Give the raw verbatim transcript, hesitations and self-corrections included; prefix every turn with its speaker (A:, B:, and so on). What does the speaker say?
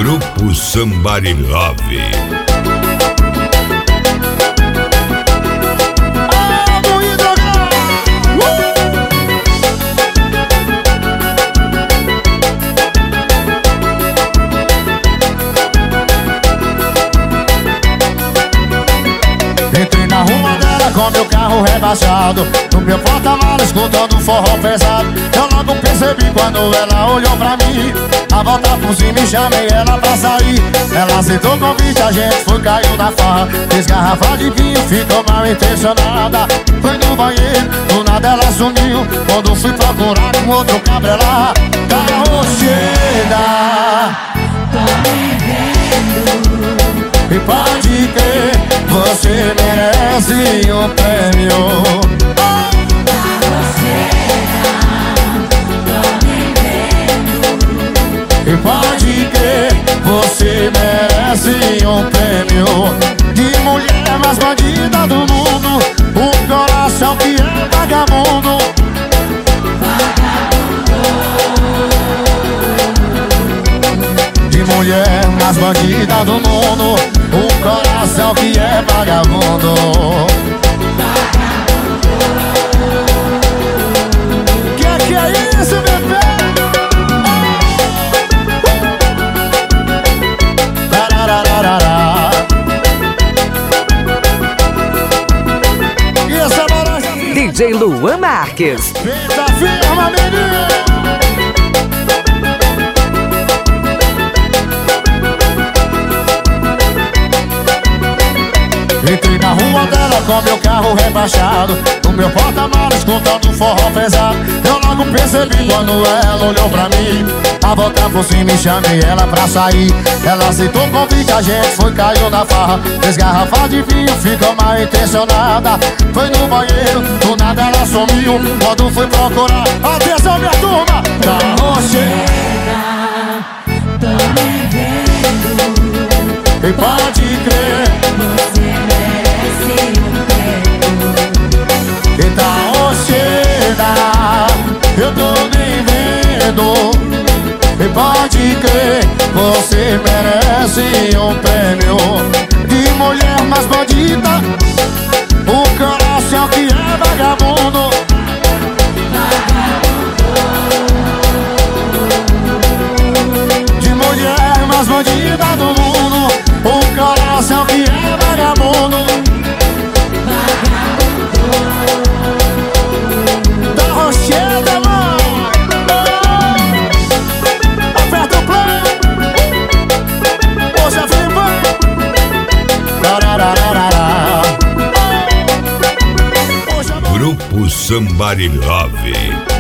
A: Grupo Somebody Love.
B: Entrei na rua dela com meu carro rebaixado, no meu porta-malas escutando forró pesado. Eu logo percebi quando ela olhou pra mim. A volta por cima e chamei ela pra sair. Ela aceitou o convite, a gente foi, caiu na farra. Fez garrafa de vinho, ficou mal intencionada. Foi no banheiro, do nada ela sumiu. Quando fui procurar um outro cabra lá, carro chega. E pode crer, você merece um prêmio. E pode crer, você merece um prêmio. De mulher mais bandida do mundo, um coração que é vagabundo. De mulher mais bandida do mundo, um coração que é vagabundo. Que é que é isso, bebê? E essa laranja
C: D J Luan Marques.
B: feita firma, menino. Entrei na rua dela com meu carro rebaixado, no meu porta-malas escutando forró pesado. Eu logo percebi quando ela olhou pra mim. A volta por cima e chamei ela pra sair. Ela aceitou o convite, a gente foi, caiu na farra. Fez garrafa de vinho, ficou mal intencionada. Foi no banheiro, do nada ela sumiu. Quando fui procurar, atenção minha turma, carro chega.
D: Tô me vendo.
B: E pode crer,
D: Você merece um prêmio.
B: e tá cheira, eu tô nem vendo. E pode crer, você merece um prêmio. De mulher mais bandida, o coração que é vagabundo. De mulher mais bandida do mundo, o coração que é vagabundo. Da Rocheda, mãe, aperta o play. Hoje é viva.
A: Grupo Somebody Love.